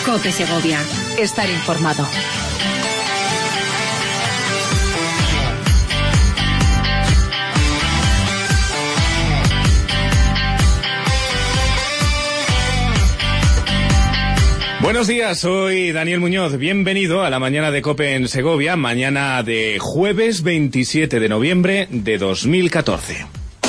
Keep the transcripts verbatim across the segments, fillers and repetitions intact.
COPE Segovia. Estar informado. Buenos días, soy Daniel Muñoz. Bienvenido a la mañana de COPE en Segovia, mañana de jueves veintisiete de noviembre de dos mil catorce.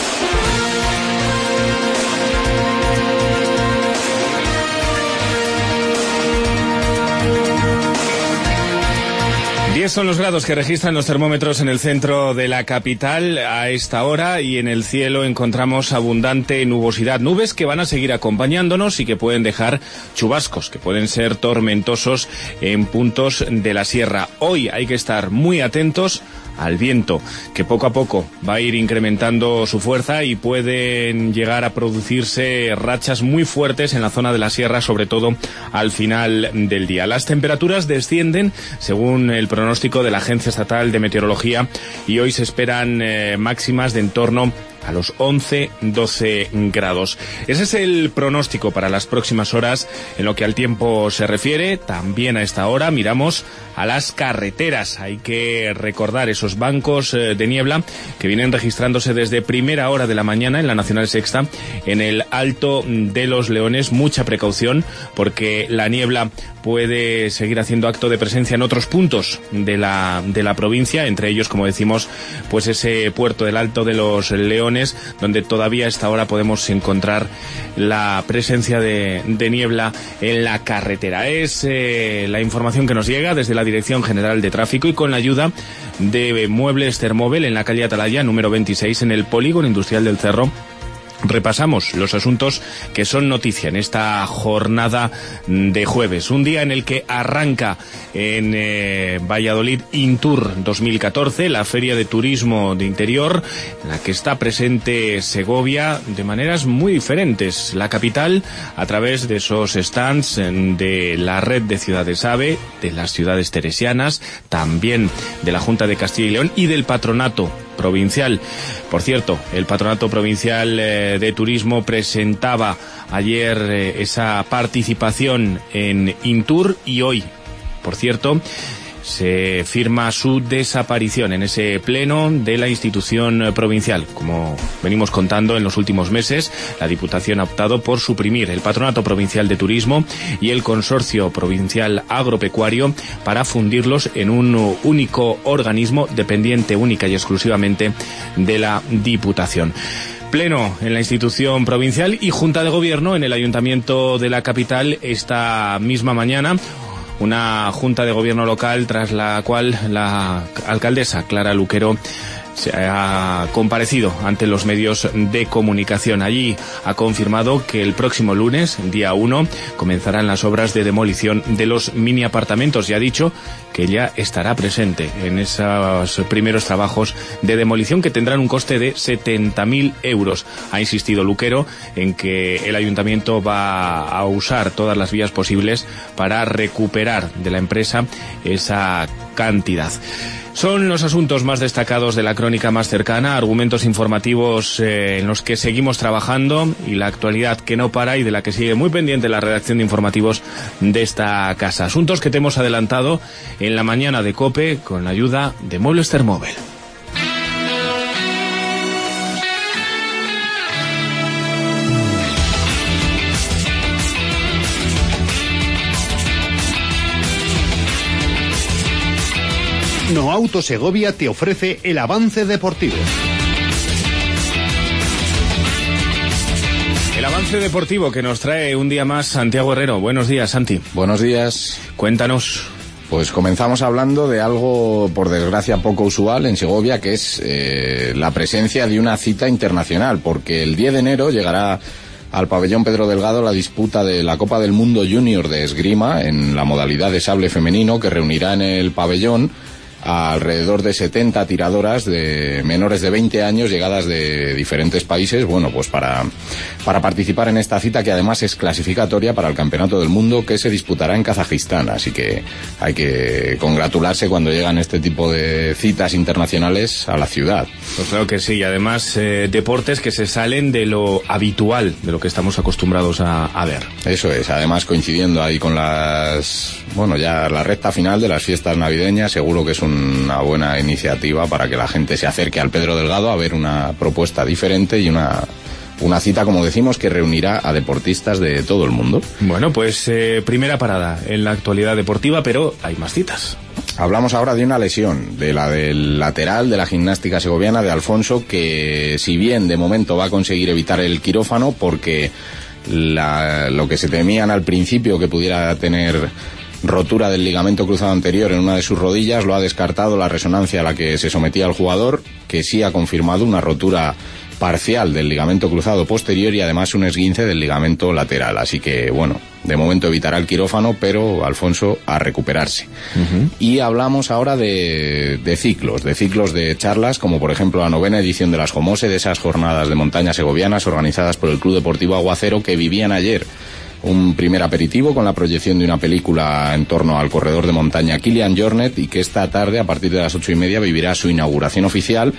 diez son los grados que registran los termómetros en el centro de la capital a esta hora, y en el cielo encontramos abundante nubosidad, nubes que van a seguir acompañándonos y que pueden dejar chubascos, que pueden ser tormentosos en puntos de la sierra. Hoy hay que estar muy atentos al viento, que poco a poco va a ir incrementando su fuerza y pueden llegar a producirse rachas muy fuertes en la zona de la sierra, sobre todo al final del día. Las temperaturas descienden según el pronóstico de la Agencia Estatal de Meteorología, y hoy se esperan eh, máximas de en torno a los once doce grados. Ese es el pronóstico para las próximas horas en lo que al tiempo se refiere. También a esta hora miramos a las carreteras. Hay que recordar esos bancos de niebla que vienen registrándose desde primera hora de la mañana en la Nacional Sexta en el Alto de los Leones. Mucha precaución, porque la niebla puede seguir haciendo acto de presencia en otros puntos de la, de la provincia, entre ellos, como decimos, pues ese puerto del Alto de los Leones, donde todavía a esta hora podemos encontrar la presencia de, de niebla en la carretera. Es eh, la información que nos llega desde la Dirección General de Tráfico y con la ayuda de Muebles Termóvel en la calle Atalaya, número veintiséis, en el Polígono Industrial del Cerro. Repasamos los asuntos que son noticia en esta jornada de jueves, un día en el que arranca en eh, Valladolid Intur dos mil catorce, la Feria de Turismo de Interior, en la que está presente Segovia de maneras muy diferentes. La capital, a través de esos stands de la red de ciudades AVE, de las ciudades teresianas, también de la Junta de Castilla y León y del Patronato Provincial. Por cierto, el Patronato Provincial eh, de Turismo presentaba ayer eh, esa participación en Intur, y hoy, por cierto, se firma su desaparición en ese pleno de la institución provincial. Como venimos contando en los últimos meses, la Diputación ha optado por suprimir el Patronato Provincial de Turismo y el Consorcio Provincial Agropecuario para fundirlos en un único organismo dependiente única y exclusivamente de la Diputación. Pleno en la institución provincial y Junta de Gobierno en el Ayuntamiento de la capital esta misma mañana. Una junta de gobierno local tras la cual la alcaldesa Clara Luquero se ha comparecido ante los medios de comunicación. Allí ha confirmado que el próximo lunes, día uno, comenzarán las obras de demolición de los mini apartamentos, y ha dicho que ella estará presente en esos primeros trabajos de demolición, que tendrán un coste de setenta mil euros. Ha insistido Luquero en que el ayuntamiento va a usar todas las vías posibles para recuperar de la empresa esa cantidad. Son los asuntos más destacados de la crónica más cercana, argumentos informativos eh, en los que seguimos trabajando, y la actualidad que no para y de la que sigue muy pendiente la redacción de informativos de esta casa. Asuntos que te hemos adelantado en la mañana de COPE con la ayuda de Muebles Termóvel. No Auto Segovia te ofrece el avance deportivo. El avance deportivo que nos trae un día más Santiago Herrero. Buenos días, Santi. Buenos días. Cuéntanos. Pues comenzamos hablando de algo, por desgracia, poco usual en Segovia, que es eh, la presencia de una cita internacional, porque el diez de enero llegará al pabellón Pedro Delgado la disputa de la Copa del Mundo Junior de Esgrima en la modalidad de sable femenino, que reunirá en el pabellón a alrededor de setenta tiradoras de menores de veinte años llegadas de diferentes países, bueno, pues para, para participar en esta cita, que además es clasificatoria para el Campeonato del Mundo, que se disputará en Kazajistán. Así que hay que congratularse cuando llegan este tipo de citas internacionales a la ciudad. Pues claro que sí, y además eh, deportes que se salen de lo habitual, de lo que estamos acostumbrados a, a ver. Eso es, además coincidiendo ahí con las, bueno, ya la recta final de las fiestas navideñas, seguro que es una buena iniciativa para que la gente se acerque al Pedro Delgado a ver una propuesta diferente y una... Una cita, como decimos, que reunirá a deportistas de todo el mundo. Bueno, pues eh, primera parada en la actualidad deportiva, pero hay más citas. Hablamos ahora de una lesión, de la del lateral de la gimnástica segoviana, de Alfonso, que si bien de momento va a conseguir evitar el quirófano, porque la, lo que se temían al principio que pudiera tener rotura del ligamento cruzado anterior en una de sus rodillas, lo ha descartado la resonancia a la que se sometía el jugador, que sí ha confirmado una rotura parcial del ligamento cruzado posterior y además un esguince del ligamento lateral. Así que, bueno, de momento evitará el quirófano, pero Alfonso a recuperarse. Uh-huh. Y hablamos ahora de, de ciclos, de ciclos de charlas, como por ejemplo la novena edición de las Jomose, de esas jornadas de montaña segovianas organizadas por el Club Deportivo Aguacero, que vivían ayer un primer aperitivo con la proyección de una película en torno al corredor de montaña Kilian Jornet, y que esta tarde, a partir de las ocho y media, vivirá su inauguración oficial.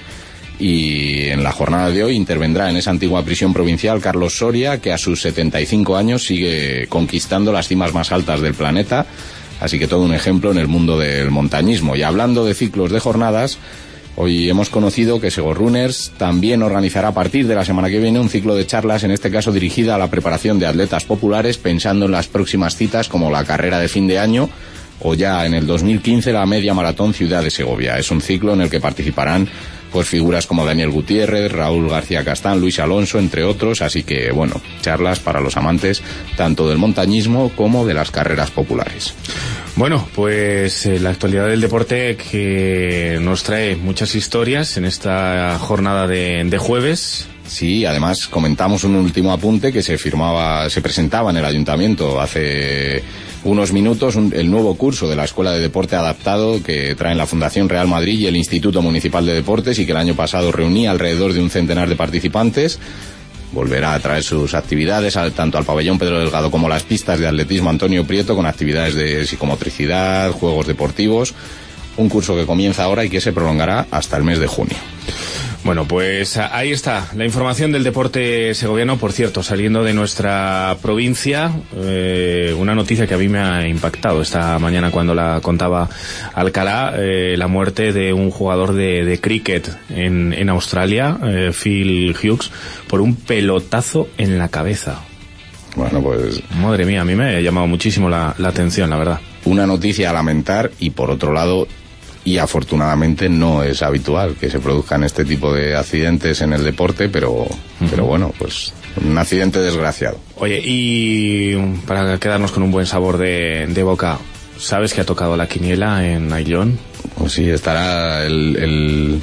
Y en la jornada de hoy intervendrá en esa antigua prisión provincial Carlos Soria, que a sus setenta y cinco años sigue conquistando las cimas más altas del planeta. Así que todo un ejemplo en el mundo del montañismo. Y hablando de ciclos de jornadas, hoy hemos conocido que Sego Runners también organizará a partir de la semana que viene un ciclo de charlas, en este caso dirigida a la preparación de atletas populares, pensando en las próximas citas como la carrera de fin de año o ya en el dos mil quince la media maratón Ciudad de Segovia. Es un ciclo en el que participarán pues figuras como Daniel Gutiérrez, Raúl García Castán, Luis Alonso, entre otros. Así que, bueno, charlas para los amantes tanto del montañismo como de las carreras populares. Bueno, pues eh, la actualidad del deporte que nos trae muchas historias en esta jornada de, de jueves. Sí, además comentamos un último apunte que se firmaba, se presentaba en el ayuntamiento hace unos minutos, un, el nuevo curso de la Escuela de Deporte Adaptado que traen la Fundación Real Madrid y el Instituto Municipal de Deportes, y que el año pasado reunía alrededor de un centenar de participantes. Volverá a traer sus actividades al, tanto al pabellón Pedro Delgado como las pistas de atletismo Antonio Prieto, con actividades de psicomotricidad, juegos deportivos. Un curso que comienza ahora y que se prolongará hasta el mes de junio. Bueno, pues ahí está la información del deporte segoviano. Por cierto, saliendo de nuestra provincia, eh, una noticia que a mí me ha impactado esta mañana cuando la contaba Alcalá, eh, la muerte de un jugador de, de cricket en, en Australia, eh, Phil Hughes, por un pelotazo en la cabeza. Bueno, pues... Madre mía, a mí me ha llamado muchísimo la, la atención, la verdad. Una noticia a lamentar, y por otro lado, y afortunadamente no es habitual que se produzcan este tipo de accidentes en el deporte, pero, uh-huh. pero bueno, pues un accidente desgraciado. Oye, y para quedarnos con un buen sabor de, de boca, ¿sabes que ha tocado la quiniela en Ayllón? Pues sí, estará el... el...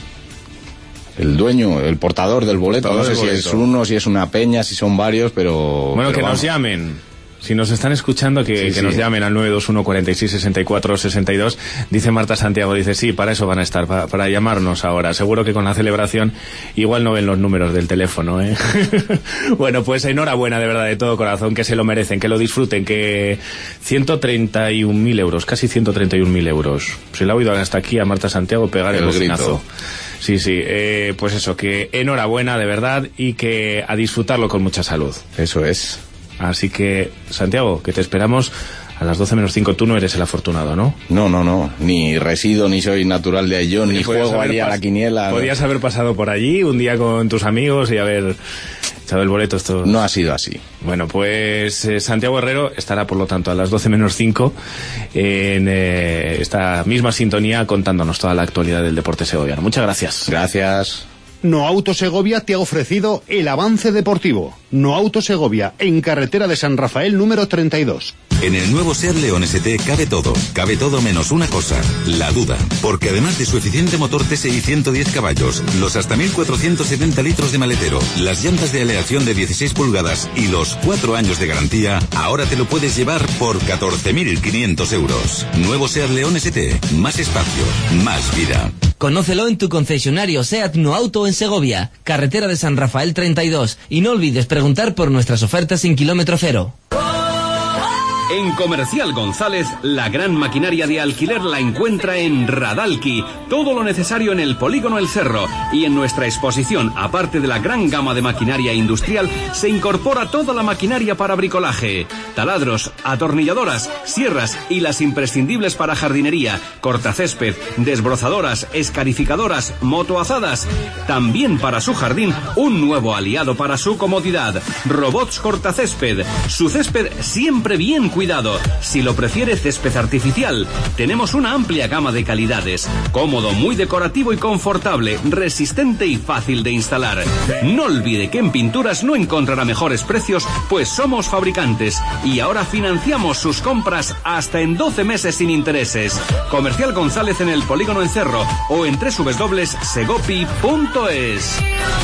el dueño, el portador del boleto, portador no sé si boleto. Es uno, si es una peña, si son varios, pero... Bueno, pero que vamos. Nos llamen. Si nos están escuchando, que, sí, que sí. nos llamen al nueve dos uno, cuarenta y seis, sesenta y cuatro, sesenta y dos. Dice Marta Santiago, dice, sí, para eso van a estar, para, para llamarnos ahora. Seguro que con la celebración igual no ven los números del teléfono, ¿eh? Bueno, pues enhorabuena, de verdad, de todo corazón, que se lo merecen, que lo disfruten, que ciento treinta y un mil euros, casi ciento treinta y un mil euros. Se le ha oído hasta aquí a Marta Santiago pegar el, el bocinazo. Sí, sí, eh, pues eso, que enhorabuena, de verdad, y que a disfrutarlo con mucha salud. Eso es. Así que, Santiago, que te esperamos a las doce menos cinco. Tú no eres el afortunado, ¿no? No, no, no. Ni resido, ni soy natural de Ayllón, ni juego allí a la quiniela. Podías no. haber pasado por allí un día con tus amigos y haber echado el boleto. Esto... No ha sido así. Bueno, pues eh, Santiago Herrero estará, por lo tanto, a las doce menos cinco en eh, esta misma sintonía contándonos toda la actualidad del deporte segoviano. Muchas gracias. Gracias. No Auto Segovia te ha ofrecido el avance deportivo. No Auto Segovia, en carretera de San Rafael número treinta y dos. En el nuevo SEAT León S T cabe todo, cabe todo menos una cosa, la duda. Porque además de su eficiente motor T S I ciento diez caballos, los hasta mil cuatrocientos setenta litros de maletero, las llantas de aleación de dieciséis pulgadas y los cuatro años de garantía, ahora te lo puedes llevar por catorce mil quinientos euros. Nuevo SEAT León S T, más espacio, más vida. Conócelo en tu concesionario SEAT No Auto en Segovia, carretera de San Rafael treinta y dos, y no olvides preguntar por nuestras ofertas sin kilómetro cero. En Comercial González, la gran maquinaria de alquiler la encuentra en Radalki. Todo lo necesario en el Polígono El Cerro. Y en nuestra exposición, aparte de la gran gama de maquinaria industrial, se incorpora toda la maquinaria para bricolaje. Taladros, atornilladoras, sierras y las imprescindibles para jardinería, cortacésped, desbrozadoras, escarificadoras, motoazadas. También para su jardín, un nuevo aliado para su comodidad. Robots cortacésped. Su césped siempre bien cuidado. Si lo prefiere césped artificial, tenemos una amplia gama de calidades. Cómodo, muy decorativo y confortable, resistente y fácil de instalar. No olvide que en pinturas no encontrará mejores precios, pues somos fabricantes y ahora financiamos sus compras hasta en doce meses sin intereses. Comercial González en el Polígono El Cerro o en doble u doble u doble u punto segopi punto es.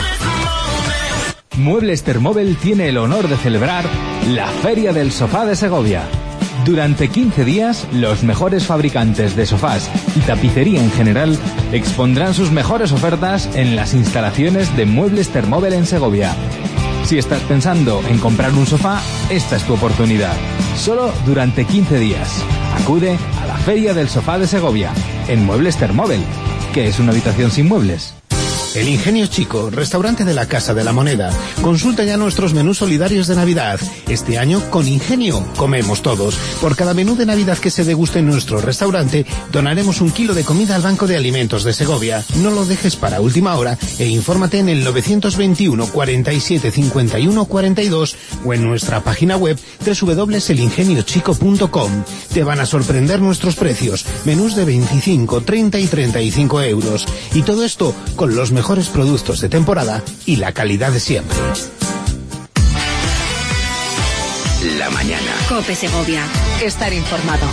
Muebles Termóvel tiene el honor de celebrar la Feria del Sofá de Segovia. Durante quince días, los mejores fabricantes de sofás y tapicería en general expondrán sus mejores ofertas en las instalaciones de Muebles Termóvel en Segovia. Si estás pensando en comprar un sofá, esta es tu oportunidad. Solo durante quince días. Acude a la Feria del Sofá de Segovia, en Muebles Termóvel, que es una habitación sin muebles. El Ingenio Chico, restaurante de la Casa de la Moneda. Consulta ya nuestros menús solidarios de Navidad. Este año, con Ingenio, comemos todos. Por cada menú de Navidad que se deguste en nuestro restaurante, donaremos un kilo de comida al Banco de Alimentos de Segovia. No lo dejes para última hora e infórmate en el novecientos veintiuno, cuarenta y siete, cincuenta y uno, cuarenta y dos o en nuestra página web doble u doble u doble u punto el ingenio chico punto com. Te van a sorprender nuestros precios. Menús de veinticinco, treinta y treinta y cinco euros. Y todo esto con los mejores mejores productos de temporada y la calidad de siempre. La mañana. COPE Segovia. Estar informado.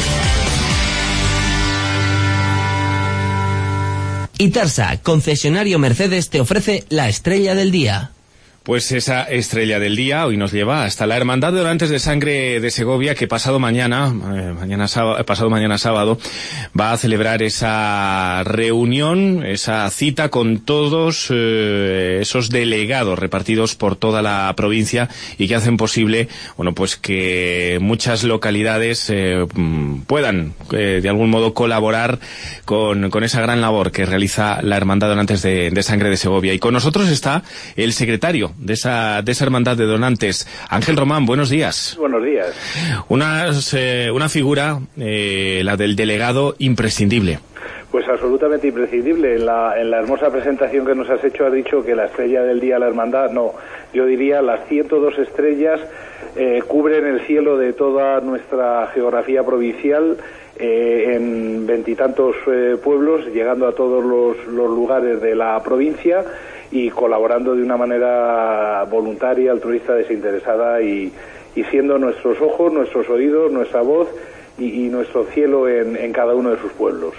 Itarsa, concesionario Mercedes, te ofrece la estrella del día. Pues esa estrella del día hoy nos lleva hasta la Hermandad de Donantes de Sangre de Segovia, que pasado mañana, eh, mañana sábado, pasado mañana sábado, va a celebrar esa reunión, esa cita con todos eh, esos delegados repartidos por toda la provincia y que hacen posible, bueno, pues que muchas localidades eh, puedan eh, de algún modo colaborar con, con esa gran labor que realiza la Hermandad de Donantes de, de Sangre de Segovia. Y con nosotros está el secretario de esa de esa hermandad de donantes, Ángel Román. Buenos días. Buenos días. Una, eh, una figura, eh, la del delegado, imprescindible. Pues absolutamente imprescindible. En la, en la hermosa presentación que nos has hecho has dicho que la estrella del día de la hermandad, no, yo diría las ciento dos estrellas eh, cubren el cielo de toda nuestra geografía provincial, eh, en veintitantos eh, pueblos, llegando a todos los, los lugares de la provincia y colaborando de una manera voluntaria, altruista, desinteresada y, y siendo nuestros ojos, nuestros oídos, nuestra voz y, y nuestro cielo en, en cada uno de sus pueblos.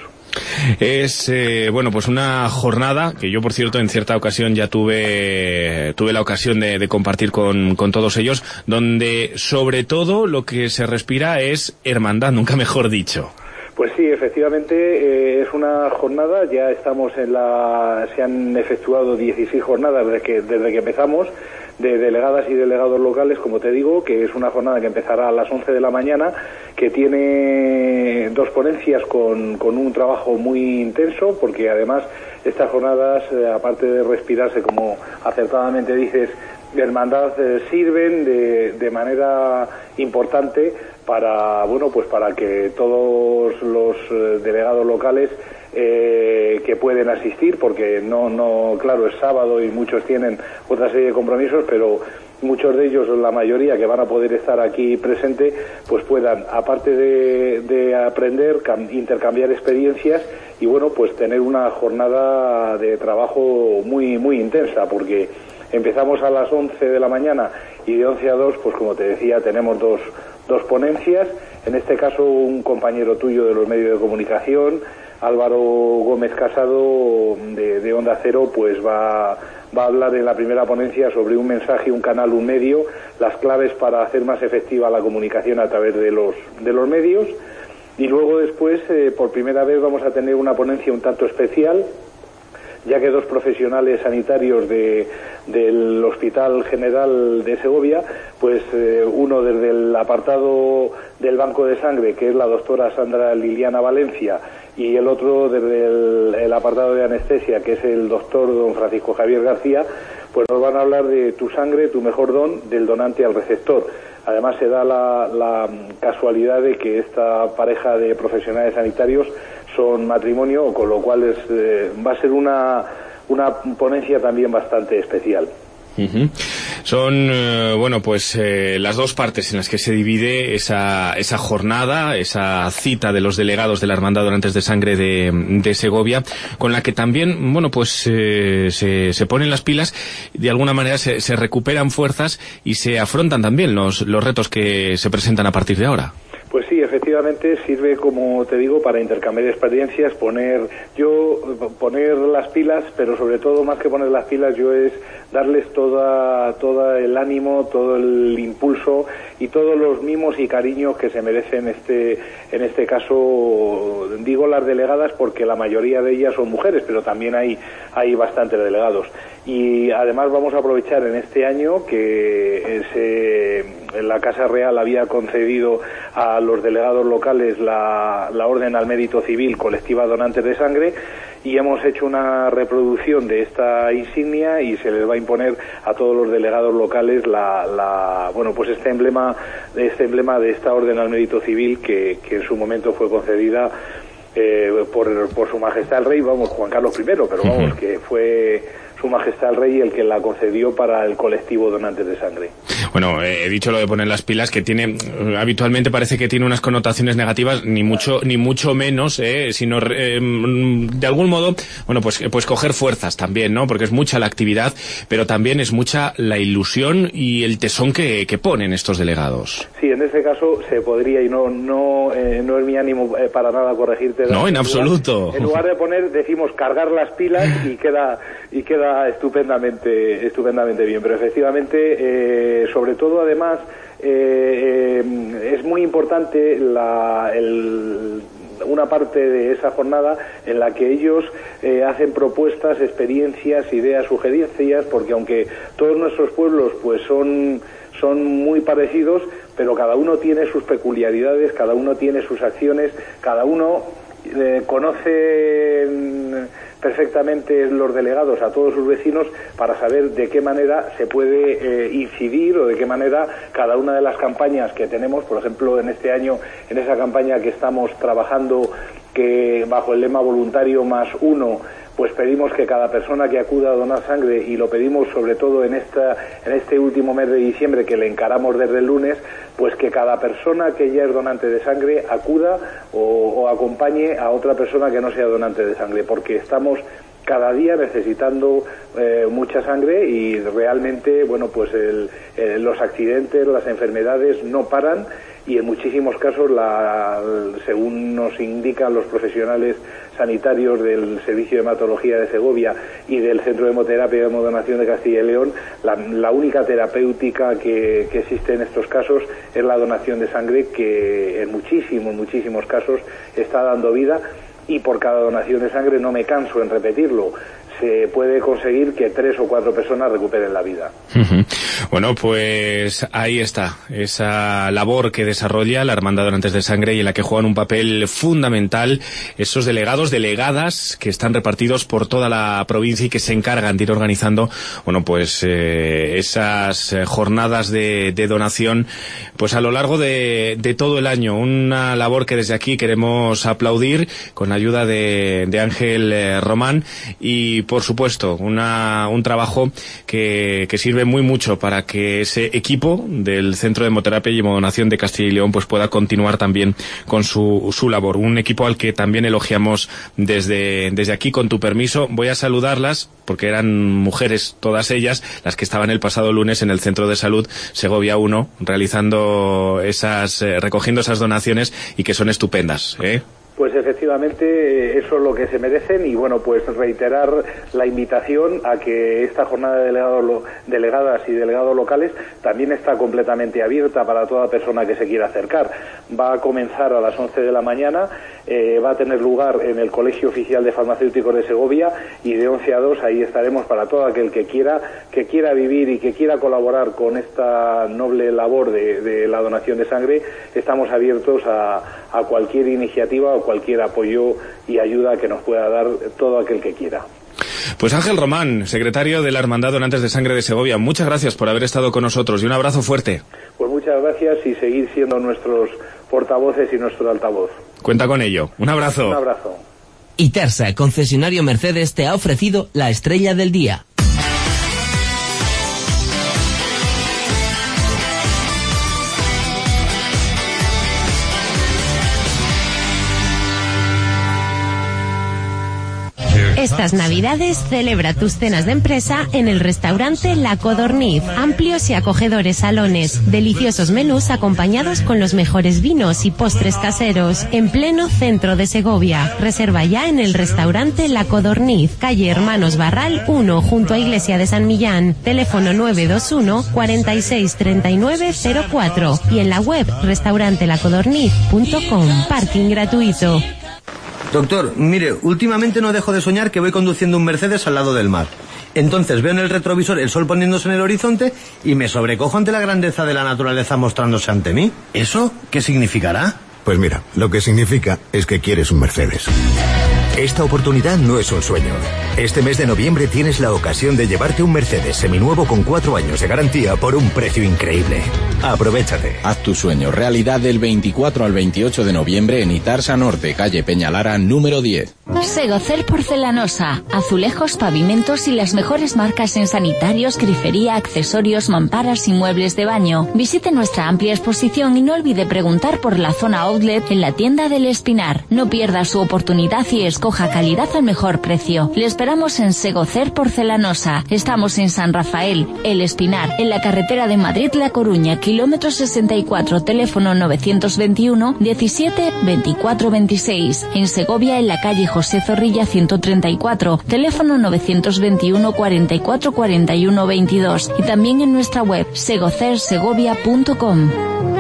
Es, eh, bueno, pues una jornada que yo, por cierto, en cierta ocasión ya tuve tuve la ocasión de, de compartir con, con todos ellos, donde sobre todo lo que se respira es hermandad, nunca mejor dicho. Pues sí, efectivamente, eh, es una jornada, ya estamos en la... se han efectuado dieciséis jornadas desde que, desde que empezamos, de delegadas y delegados locales, como te digo, que es una jornada que empezará a las once de la mañana, que tiene dos ponencias con, con un trabajo muy intenso, porque además estas jornadas, eh, aparte de respirarse, como acertadamente dices, de hermandad, eh, sirven de, de manera importante para, bueno, pues para que todos los eh, delegados locales eh, que pueden asistir, porque no, no, claro, es sábado y muchos tienen otra serie de compromisos, pero muchos de ellos, la mayoría que van a poder estar aquí presente, pues puedan, aparte de, de aprender, intercambiar experiencias y, bueno, pues tener una jornada de trabajo muy, muy intensa, porque empezamos a las once de la mañana y de once a dos, pues como te decía, tenemos dos, dos ponencias, en este caso un compañero tuyo de los medios de comunicación, Álvaro Gómez Casado de, de Onda Cero, pues va, va a hablar en la primera ponencia sobre un mensaje, un canal, un medio, las claves para hacer más efectiva la comunicación a través de los, de los medios. Y luego después, eh, por primera vez, vamos a tener una ponencia un tanto especial, ya que dos profesionales sanitarios de, del Hospital General de Segovia, pues eh, uno desde el apartado del Banco de Sangre, que es la doctora Sandra Liliana Valencia, y el otro desde el, el apartado de anestesia, que es el doctor don Francisco Javier García, pues nos van a hablar de tu sangre, tu mejor don, del donante al receptor. Además se da la, la casualidad de que esta pareja de profesionales sanitarios son matrimonio, con lo cual es, eh, va a ser una, una ponencia también bastante especial. Uh-huh. Son, eh, bueno, pues eh, las dos partes en las que se divide esa, esa jornada, esa cita de los delegados de la Hermandad Donantes de Sangre de, de Segovia, con la que también, bueno, pues eh, se, se ponen las pilas, de alguna manera se, se recuperan fuerzas y se afrontan también los, los retos que se presentan a partir de ahora. Pues sí, efectivamente sirve, como te digo, para intercambiar experiencias, poner yo poner las pilas, pero sobre todo más que poner las pilas yo es darles toda todo el ánimo, todo el impulso y todos los mimos y cariños que se merecen este en este caso. Digo las delegadas porque la mayoría de ellas son mujeres, pero también hay hay bastantes delegados. Y además vamos a aprovechar en este año que se, la Casa Real había concedido a los delegados locales la, la Orden al Mérito Civil Colectiva Donantes de Sangre, y hemos hecho una reproducción de esta insignia y se les va a imponer a todos los delegados locales la, la bueno pues este emblema este emblema de esta Orden al Mérito Civil que, que en su momento fue concedida eh, por, por Su Majestad el Rey, vamos, Juan Carlos primero, pero vamos, que fue Su Majestad el Rey el que la concedió para el colectivo Donantes de Sangre. Bueno, eh, he dicho lo de poner las pilas, que tiene, habitualmente parece que tiene unas connotaciones negativas, ni mucho ni mucho menos, eh, sino eh, de algún modo, bueno, pues pues coger fuerzas también, ¿no? Porque es mucha la actividad, pero también es mucha la ilusión y el tesón que, que ponen estos delegados. Sí, en ese caso se podría, y no no eh, no es mi ánimo eh, para nada corregirte. No, en absoluto. En lugar de poner, decimos cargar las pilas y queda y queda estupendamente estupendamente bien, pero efectivamente eh, sobre todo además eh, eh, es muy importante la, el, una parte de esa jornada en la que ellos eh, hacen propuestas, experiencias, ideas, sugerencias, porque aunque todos nuestros pueblos pues son son muy parecidos, pero cada uno tiene sus peculiaridades, cada uno tiene sus acciones, cada uno eh, conoce perfectamente los delegados a todos sus vecinos para saber de qué manera se puede eh, incidir o de qué manera cada una de las campañas que tenemos, por ejemplo en este año, en esa campaña que estamos trabajando, que bajo el lema voluntario más uno, pues pedimos que cada persona que acuda a donar sangre, y lo pedimos sobre todo en esta en este último mes de diciembre que le encaramos desde el lunes, pues que cada persona que ya es donante de sangre acuda o, o acompañe a otra persona que no sea donante de sangre, porque estamos cada día necesitando eh, mucha sangre y realmente, bueno, pues el, eh, los accidentes, las enfermedades no paran, y en muchísimos casos, la, según nos indican los profesionales sanitarios del Servicio de Hematología de Segovia y del Centro de Hemoterapia y Hemodonación de Castilla y León, la, la única terapéutica que, que existe en estos casos es la donación de sangre, que en muchísimos, muchísimos casos está dando vida, y por cada donación de sangre, no me canso en repetirlo, se puede conseguir que tres o cuatro personas recuperen la vida. Uh-huh. Bueno, pues ahí está, esa labor que desarrolla la Hermandad Donantes de Sangre y en la que juegan un papel fundamental esos delegados, delegadas que están repartidos por toda la provincia y que se encargan de ir organizando, bueno, pues eh, esas jornadas de, de donación, pues a lo largo de, de todo el año. Una labor que desde aquí queremos aplaudir con la ayuda de, de Ángel eh, Román, y por supuesto una, un trabajo que, que sirve muy mucho para para que ese equipo del Centro de Hemoterapia y Hemodonación de Castilla y León pues pueda continuar también con su, su labor. Un equipo al que también elogiamos desde, desde aquí, con tu permiso. Voy a saludarlas, porque eran mujeres todas ellas, las que estaban el pasado lunes en el Centro de Salud Segovia uno, realizando esas, eh, recogiendo esas donaciones, y que son estupendas, ¿eh? Pues efectivamente eso es lo que se merecen, y bueno, pues reiterar la invitación a que esta jornada de delegados, delegadas y delegados locales también está completamente abierta para toda persona que se quiera acercar. Va a comenzar a las once de la mañana, eh, va a tener lugar en el Colegio Oficial de Farmacéuticos de Segovia, y de once a dos ahí estaremos para todo aquel que quiera, que quiera vivir y que quiera colaborar con esta noble labor de, de la donación de sangre. Estamos abiertos a, a cualquier iniciativa o cualquier apoyo y ayuda que nos pueda dar todo aquel que quiera. Pues Ángel Román, secretario de la Hermandad Donantes de Sangre de Segovia, muchas gracias por haber estado con nosotros y un abrazo fuerte. Pues muchas gracias, y seguir siendo nuestros portavoces y nuestro altavoz. Cuenta con ello. Un abrazo. Un abrazo. Itersa, concesionario Mercedes, te ha ofrecido la estrella del día. Estas Navidades celebra tus cenas de empresa en el restaurante La Codorniz. Amplios y acogedores salones, deliciosos menús acompañados con los mejores vinos y postres caseros, en pleno centro de Segovia. Reserva ya en el restaurante La Codorniz, calle Hermanos Barral uno, junto a Iglesia de San Millán. Teléfono nueve dos uno, cuarenta y seis, treinta y nueve cero cuatro, y en la web restaurante la codorniz punto com. Parking gratuito. Doctor, mire, últimamente no dejo de soñar que voy conduciendo un Mercedes al lado del mar. Entonces veo en el retrovisor el sol poniéndose en el horizonte y me sobrecojo ante la grandeza de la naturaleza mostrándose ante mí. ¿Eso qué significará? Pues mira, lo que significa es que quieres un Mercedes. Esta oportunidad no es un sueño. Este mes de noviembre tienes la ocasión de llevarte un Mercedes seminuevo con cuatro años de garantía por un precio increíble. Aprovéchate. Haz tu sueño realidad del veinticuatro al veintiocho de noviembre en Itarsa Norte, calle Peñalara, número diez. Segocer Porcelanosa. Azulejos, pavimentos y las mejores marcas en sanitarios, grifería, accesorios, mamparas y muebles de baño. Visite nuestra amplia exposición y no olvide preguntar por la zona outlet en la tienda del Espinar. No pierda su oportunidad y escoja calidad al mejor precio. Le esperamos en Segocer Porcelanosa. Estamos en San Rafael, El Espinar, en la carretera de Madrid-La Coruña, kilómetro sesenta y cuatro, teléfono novecientos veintiuno, diecisiete, veinticuatro, veintiséis. En Segovia, en la calle José Zorrilla ciento treinta y cuatro, teléfono novecientos veintiuno, cuarenta y cuatro, cuarenta y uno, veintidós. Y también en nuestra web segocer segovia punto com.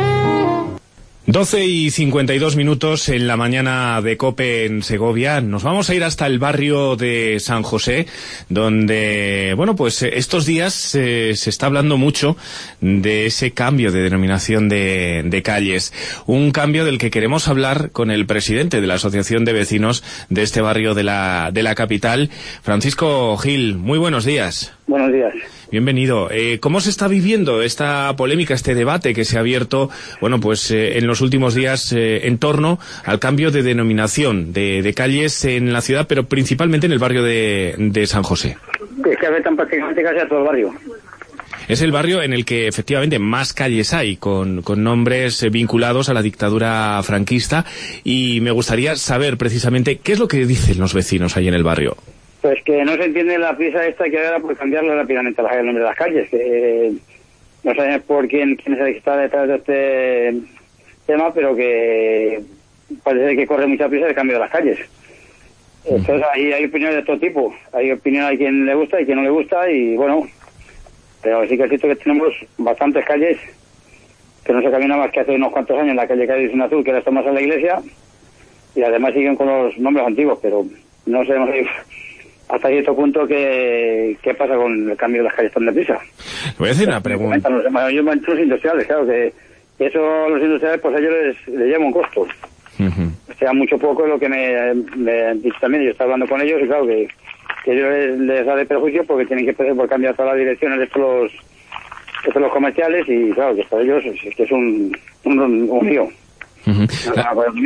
doce y cincuenta y dos minutos en la mañana de COPE en Segovia. Nos vamos a ir hasta el barrio de San José, donde, bueno, pues estos días eh, se está hablando mucho de ese cambio de denominación de, de calles. Un cambio del que queremos hablar con el presidente de la Asociación de Vecinos de este barrio de la, de la capital, Francisco Gil. Muy buenos días. Buenos días. Bienvenido. Eh, ¿Cómo se está viviendo esta polémica, este debate que se ha abierto, bueno, pues eh, en los últimos días eh, en torno al cambio de denominación de, de calles en la ciudad, pero principalmente en el barrio de, de San José? Es que afectan prácticamente casi a todo el barrio. Es el barrio en el que efectivamente más calles hay, con, con nombres eh, vinculados a la dictadura franquista, y me gustaría saber precisamente qué es lo que dicen los vecinos ahí en el barrio. Pues que no se entiende la prisa esta que ahora por cambiarlo rápidamente el nombre de las calles. Que, eh, no sabemos por quién, quién es el que está detrás de este tema, pero que parece que corre mucha prisa el cambio de las calles. Entonces ahí hay opiniones de todo tipo. Hay opiniones a quien le gusta y quien no le gusta, y bueno, pero sí que es cierto que tenemos bastantes calles que no se cambian más que hace unos cuantos años. La calle Cádiz en azul, que ahora está más a la iglesia, y además siguen con los nombres antiguos, pero no sabemos hasta cierto punto qué, qué pasa con el cambio de las calles tan deprisa. Voy a hacer una pregunta. Los, los, los industriales, claro, que eso los industriales, pues a ellos les, les lleva un costo. Uh-huh. O sea, mucho poco lo que me, me han dicho también. Yo estaba hablando con ellos y claro que, que ellos les, les da de perjuicio porque tienen que empezar por cambiar todas las direcciones de estos los, estos los comerciales, y claro que para ellos es, es que es un, un, un lío. Uh-huh. La,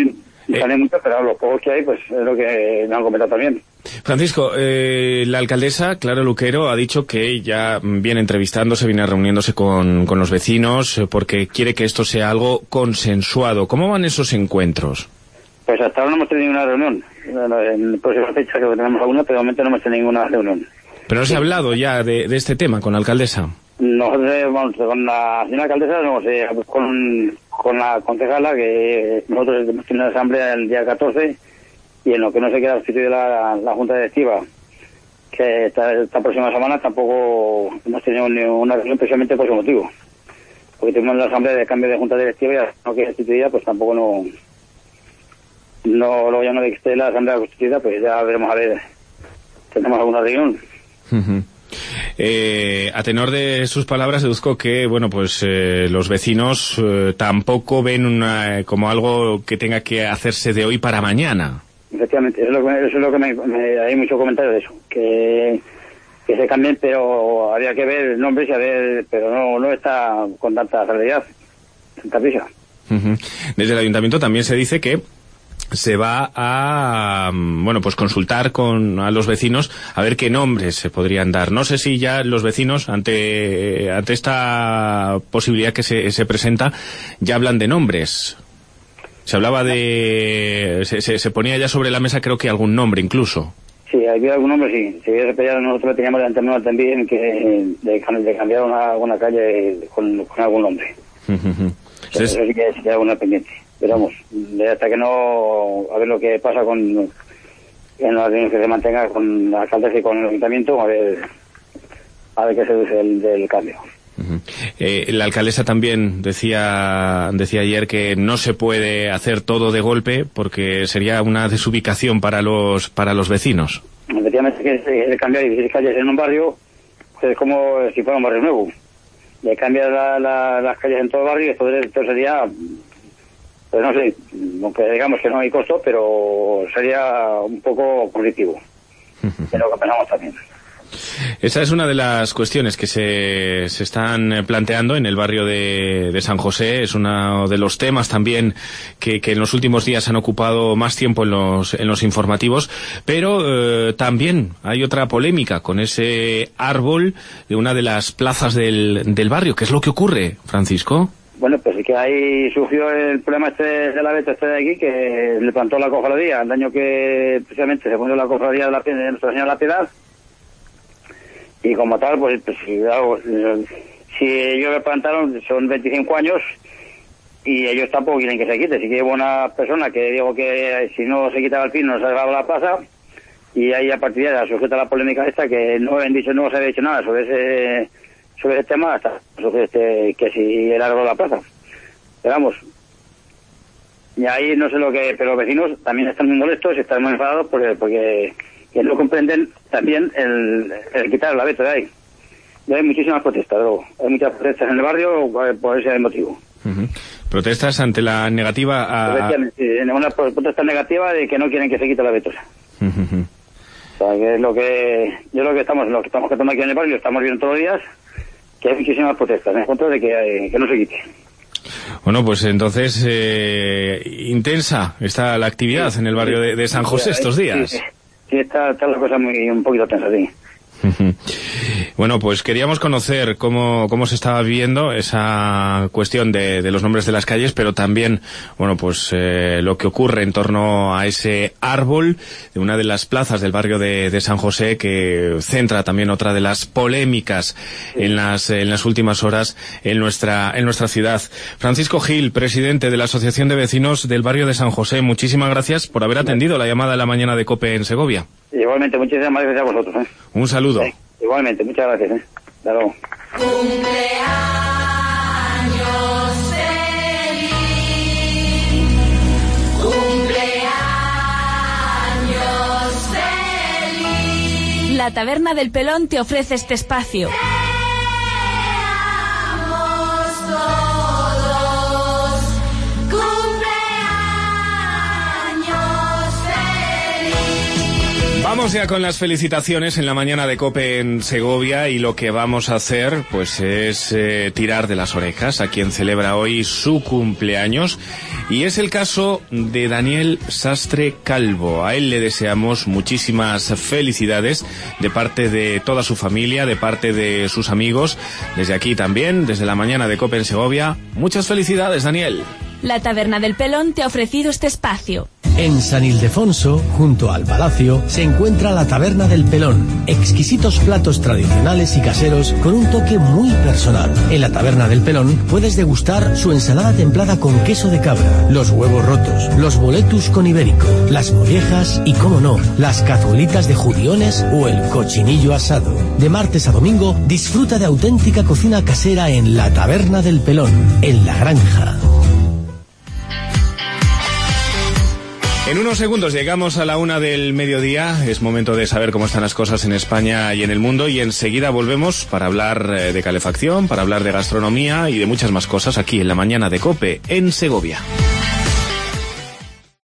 No salen muchos, pero los pocos que hay, pues es lo que me han comentado también. Francisco, eh, la alcaldesa, Clara Luquero, ha dicho que ya viene entrevistándose, viene reuniéndose con, con los vecinos, eh, porque quiere que esto sea algo consensuado. ¿Cómo van esos encuentros? Pues hasta ahora no hemos tenido ninguna reunión. En la próxima fecha creo que tenemos alguna, pero de momento no hemos tenido ninguna reunión. ¿Pero no se ha hablado ya de, de este tema con la alcaldesa? Nosotros, vamos, con la señora alcaldesa, no sé, con, con la concejala, que nosotros hemos tenido una asamblea el día catorce, y en lo que no se queda sustituida la, la Junta Directiva, que esta, esta próxima semana tampoco hemos tenido una reunión precisamente por ese motivo. Porque tuvimos la asamblea de cambio de Junta Directiva y ya no queda sustituida, pues tampoco no... no luego ya no de que esté la asamblea constituida, pues ya veremos a ver, tenemos alguna reunión. Uh-huh. Eh, a tenor de sus palabras deduzco que, bueno, pues eh, los vecinos eh, tampoco ven una, eh, como algo que tenga que hacerse de hoy para mañana. Efectivamente, eso es lo que, eso es lo que me, me, hay muchos comentarios de eso, que, que se cambien, pero habría que ver nombres y a ver, pero no, no está con tanta realidad, tanta prisa. Uh-huh. Desde el ayuntamiento también se dice que se va a, bueno, pues consultar con a los vecinos a ver qué nombres se podrían dar. No sé si ya los vecinos, ante ante esta posibilidad que se, se presenta, ya hablan de nombres. Se hablaba de... Se, se, se ponía ya sobre la mesa, creo que algún nombre incluso. Sí, había algún nombre, sí. Si hubiera nosotros teníamos de antemano también que de, de cambiar una, una calle con, con algún nombre. Uh-huh. Eso sí que sería alguna pendiente. Pero vamos, hasta que no... A ver lo que pasa con... En las reuniones que se mantenga con la alcaldesa y con el ayuntamiento, a ver... A ver qué se dice del, del cambio. Uh-huh. Eh, la alcaldesa también decía decía ayer que no se puede hacer todo de golpe porque sería una desubicación para los para los vecinos. Efectivamente, que el cambiar dieciséis calles en un barrio pues es como si fuera un barrio nuevo. De cambiar la, la, las calles en todo el barrio, esto, esto sería, pues no sé, aunque digamos que no hay costo, pero sería un poco positivo. Uh-huh. Es lo que pensamos también. Esa es una de las cuestiones que se, se están planteando en el barrio de, de San José. Es uno de los temas también que, que en los últimos días han ocupado más tiempo en los, en los informativos. Pero eh, también hay otra polémica con ese árbol de una de las plazas del, del barrio. ¿Qué es lo que ocurre, Francisco? Bueno, pues es que ahí surgió el problema este de la veta este de aquí, que le plantó la cofradía, el daño que precisamente se puso la cofradía de, la, de Nuestra Señora de la Piedad. Y como tal, pues, pues claro, si ellos me plantaron, son veinticinco años, y ellos tampoco quieren que se quite. Si que hubo una persona que digo que si no se quitaba el pin no se daba la plaza, y ahí a partir de ahí sujeta la polémica esta, que no han dicho, no se había dicho nada sobre ese sobre ese tema, hasta sobre este, que si el árbol de la plaza. Pero vamos, y ahí no sé lo que, pero los vecinos también están muy molestos, están muy enfadados porque, porque que no comprenden también el, el quitar la veta de ahí. Y hay muchísimas protestas, luego. Hay muchas protestas en el barrio por ese motivo. Uh-huh. Protestas ante la negativa a... Sí, una protesta negativa de que no quieren que se quite la veta. Uh-huh. O sea, que es lo que... Yo lo que estamos, lo que estamos tratando aquí en el barrio, estamos viendo todos los días, que hay muchísimas protestas en contra de que, que no se quite. Bueno, pues entonces, eh, intensa está la actividad sí, en el barrio de, de San José estos días. Sí, sí. Sí, está, está la cosa muy un poquito tensa, sí. Bueno, pues queríamos conocer cómo, cómo se estaba viviendo esa cuestión de, de los nombres de las calles, pero también, bueno, pues eh, lo que ocurre en torno a ese árbol de una de las plazas del barrio de, de San José, que centra también otra de las polémicas sí. en las en las últimas horas en nuestra en nuestra ciudad. Francisco Gil, presidente de la Asociación de Vecinos del barrio de San José, muchísimas gracias por haber atendido la llamada de la mañana de COPE en Segovia. Igualmente, muchísimas gracias a vosotros. ¿eh? Un saludo. Sí, igualmente, muchas gracias. ¿eh? Hasta luego. Cumpleaños feliz, cumpleaños feliz. La Taberna del Pelón te ofrece este espacio. Vamos Vamos ya con las felicitaciones en la mañana de COPE en Segovia, y lo que vamos a hacer pues es eh, tirar de las orejas a quien celebra hoy su cumpleaños, y es el caso de Daniel Sastre Calvo. A él le deseamos muchísimas felicidades de parte de toda su familia, de parte de sus amigos, desde aquí también, desde la mañana de COPE en Segovia. Muchas felicidades, Daniel. La Taberna del Pelón te ha ofrecido este espacio. En San Ildefonso, junto al Palacio, se encuentra la Taberna del Pelón. Exquisitos platos tradicionales y caseros con un toque muy personal. En la Taberna del Pelón puedes degustar su ensalada templada con queso de cabra, los huevos rotos, los boletus con ibérico, las mollejas y, cómo no, las cazuelitas de judiones o el cochinillo asado. De martes a domingo, disfruta de auténtica cocina casera en la Taberna del Pelón, en La Granja. En unos segundos llegamos a la una del mediodía. Es momento de saber cómo están las cosas en España y en el mundo, y enseguida volvemos para hablar de calefacción, para hablar de gastronomía y de muchas más cosas aquí en la mañana de COPE en Segovia.